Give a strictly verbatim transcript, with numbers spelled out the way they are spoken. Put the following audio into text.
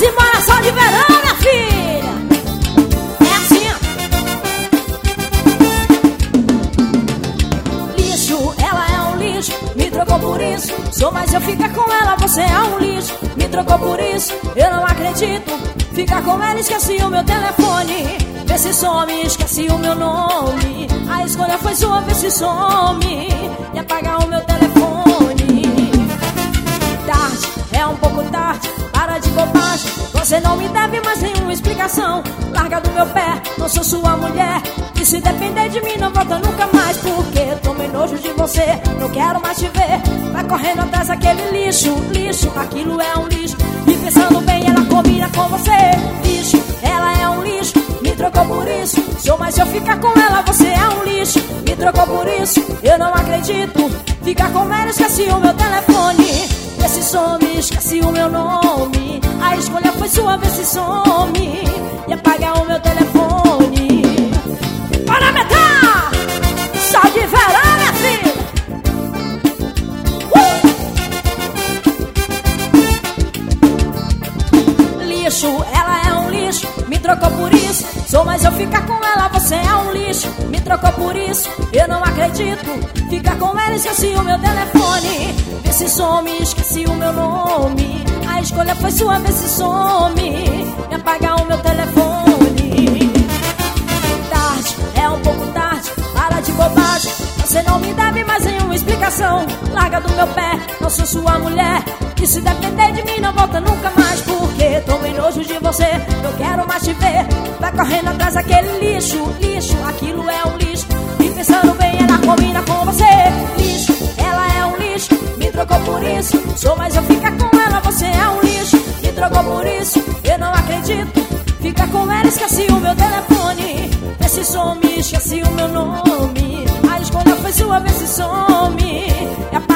simbora, só de verão, minha filha. É assim, ó. Lixo, ela é um lixo, me trocou por isso. Sou mais eu ficar com ela, você é um lixo, me trocou por isso. Eu não acredito, ficar com ela, esqueci o meu telefone. Vê se some, esqueci o meu nome. A escolha foi sua, vê se some e apagar o meu telefone. Tarde, é um pouco tarde, para de bobagem. Você não me deve mais nenhuma explicação. Larga do meu pé, não sou sua mulher. E se depender de mim não volta nunca mais. Porque tomei nojo de você, não quero mais te ver. Vai correndo atrás daquele lixo, lixo, aquilo é um lixo. E pensando bem, ela combina com você. Lixo, ela é um lixo, me trocou por isso. Sou mais eu ficar com ela, você é um lixo, me trocou por isso. Eu não acredito, ficar com ela, esqueci o meu telefone. Vê se some, esqueci o meu nome. A escolha foi sua, vê se some e apagar o meu telefone. Para meter, só de verão, minha filha. uh! Lixo, ela é um lixo, me trocou por isso. Sou mais eu ficar com ela, você é um lixo, me trocou por isso. Eu não acredito, ficar com ela, esqueci o meu telefone. Vê se some, esqueci o meu nome. A escolha foi sua, vê se some e apagar o meu telefone. Tarde, é um pouco tarde, para de bobagem. Você não me deve mais nenhuma explicação. Larga do meu pé, não sou sua mulher. E se depender de mim não volta nunca mais. Porque tomei nojo de você, não quero mais te ver. Vai correndo atrás daquele lixo, lixo, aquilo é um lixo. E pensando bem, ela combina com você. Lixo, ela é um lixo, me trocou por isso. Sou mais eu ficar com ela, você é um lixo, me trocou por isso. Eu não acredito, fica com ela, esqueci o meu telefone. Vê se some, esqueci o meu nome. A escolha foi sua, vê se some.